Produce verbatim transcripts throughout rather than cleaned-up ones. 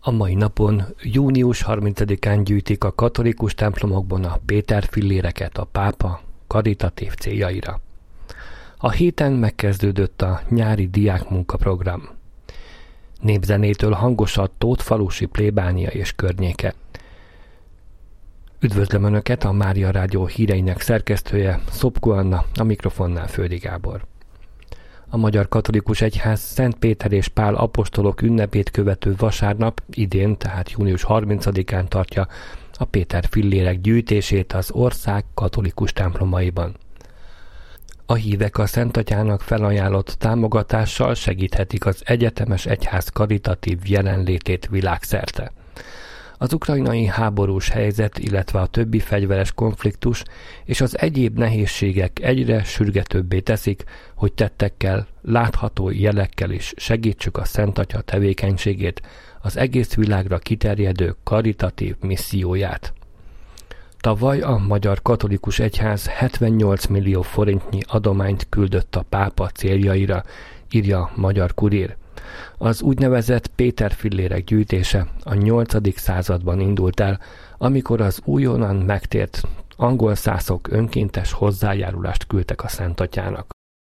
A mai napon, június harmincadikán gyűjtik a katolikus templomokban a Péter filléreket a pápa karitatív céljaira. A héten megkezdődött a nyári diákmunkaprogram. Népzenétől hangos a Tótfalusi plébánia és környéke. Üdvözlöm Önöket, a Mária Rádió híreinek szerkesztője, Szopko Anna, a mikrofonnál Földi Gábor. A Magyar Katolikus Egyház Szent Péter és Pál apostolok ünnepét követő vasárnap, idén, tehát június harmincadikán tartja a Péter fillérek gyűjtését az ország katolikus templomaiban. A hívek a Szent Atyának felajánlott támogatással segíthetik az egyetemes egyház karitatív jelenlétét világszerte. Az ukrajnai háborús helyzet, illetve a többi fegyveres konfliktus és az egyéb nehézségek egyre sürgetőbbé teszik, hogy tettekkel, látható jelekkel is segítsük a Szent Atya tevékenységét, az egész világra kiterjedő karitatív misszióját. Tavaly a Magyar Katolikus Egyház hetvennyolc millió forintnyi adományt küldött a pápa céljaira, írja a Magyar Kurír. Az úgynevezett Péter fillérek gyűjtése a nyolcadik században indult el, amikor az újonnan megtért angol szászok önkéntes hozzájárulást küldtek a Szent Atyának.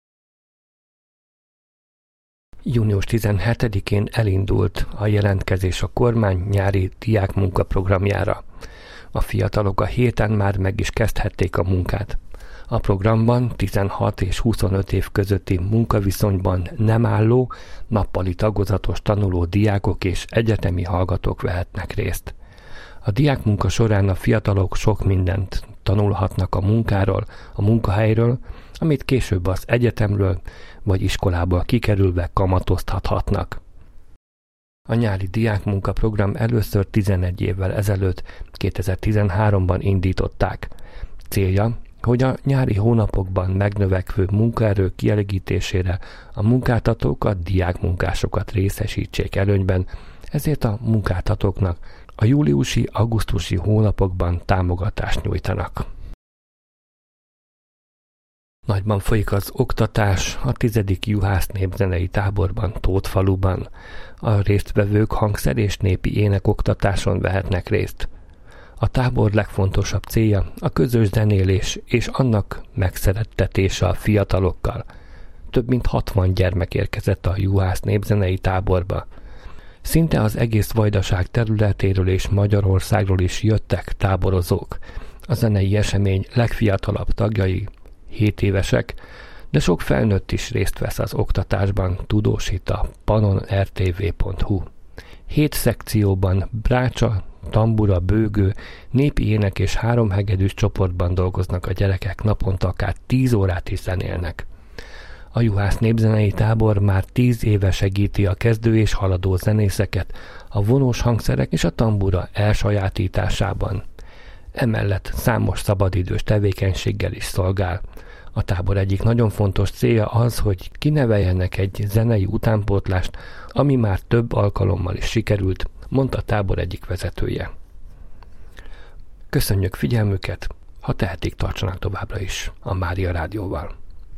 június tizenhetedikén elindult a jelentkezés a kormány nyári diákmunkaprogramjára. A fiatalok a héten már meg is kezdhették a munkát. A programban tizenhat és huszonöt év közötti munkaviszonyban nem álló, nappali tagozatos tanuló diákok és egyetemi hallgatók vehetnek részt. A diákmunka során a fiatalok sok mindent tanulhatnak a munkáról, a munkahelyről, amit később az egyetemről vagy iskolából kikerülve kamatoztathatnak. A nyári diákmunkaprogram először tizenegy évvel ezelőtt, kétezer-tizenháromban indították. Célja, hogy a nyári hónapokban megnövekvő munkaerő kielégítésére a munkáltatók a diákmunkásokat részesítsék előnyben, ezért a munkáltatóknak a júliusi-augusztusi hónapokban támogatást nyújtanak. Nagyban folyik az oktatás a tizedik juhász népzenei táborban, Tótfaluban. A résztvevők hangszer és népi énekoktatáson vehetnek részt. A tábor legfontosabb célja a közös zenélés és annak megszerettetése a fiatalokkal. Több mint hatvan gyermek érkezett a juhász népzenei táborba. Szinte az egész Vajdaság területéről és Magyarországról is jöttek táborozók. A zenei esemény legfiatalabb tagjai hét évesek, de sok felnőtt is részt vesz az oktatásban, tudósít a panon er té vé pont hú. Hét szekcióban brácsa, tambura, bőgő, népi ének és háromhegedűs csoportban dolgoznak a gyerekek, naponta akár tíz órát is zenélnek. A juhász népzenei tábor már tíz éve segíti a kezdő és haladó zenészeket a vonós hangszerek és a tambura elsajátításában. Emellett számos szabadidős tevékenységgel is szolgál. A tábor egyik nagyon fontos célja az, hogy kineveljenek egy zenei utánpótlást, ami már több alkalommal is sikerült, mondta a tábor egyik vezetője. Köszönjük figyelmüket, ha tehetik, tartsanak továbbra is a Mária Rádióval.